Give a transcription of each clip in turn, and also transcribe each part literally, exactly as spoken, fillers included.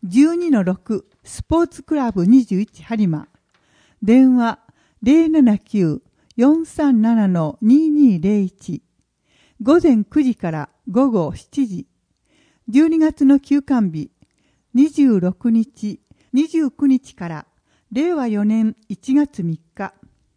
じゅうにのろく スポーツクラブにじゅういち播磨。電話 ゼロななきゅう よんさんなな ににゼロいち。午前くじから午後しちじ。じゅうにがつの休館日にじゅうろくにち、にじゅうくにちかられいわよねんいちがつみっか。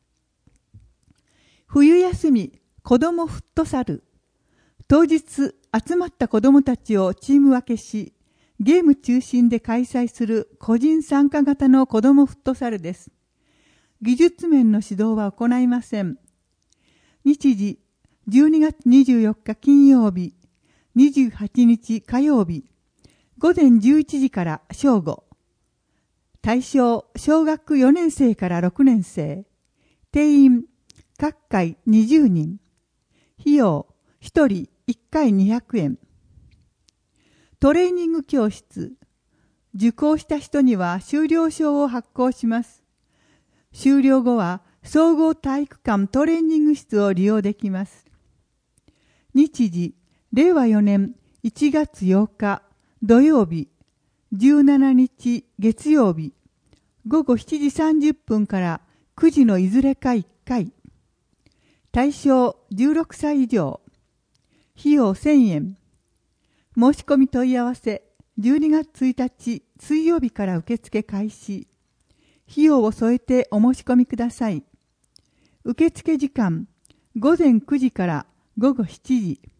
冬休み子どもフットサル。当日集まった子どもたちをチーム分けし、ゲーム中心で開催する個人参加型の子どもフットサルです。技術面の指導は行いません。日時、じゅうにがつにじゅうよっか金曜日、にじゅうはちにち火曜日、午前じゅういちじから正午。対象、小学よねんせいからろくねんせい。定員、各回にじゅうにん。費用、ひとりいっかいにひゃくえん。トレーニング教室。受講した人には修了証を発行します。修了後は総合体育館トレーニング室を利用できます。日時、れいわよねんいちがつようか土曜日、じゅうしちにち月曜日、午後しちじさんじゅっぷんからくじのいずれかいっかい。対象じゅうろくさい以上。費用せんえん。申し込み問い合わせじゅうにがつついたち水曜日から受付開始。費用を添えてお申し込みください。受付時間、午前くじから午後しちじ。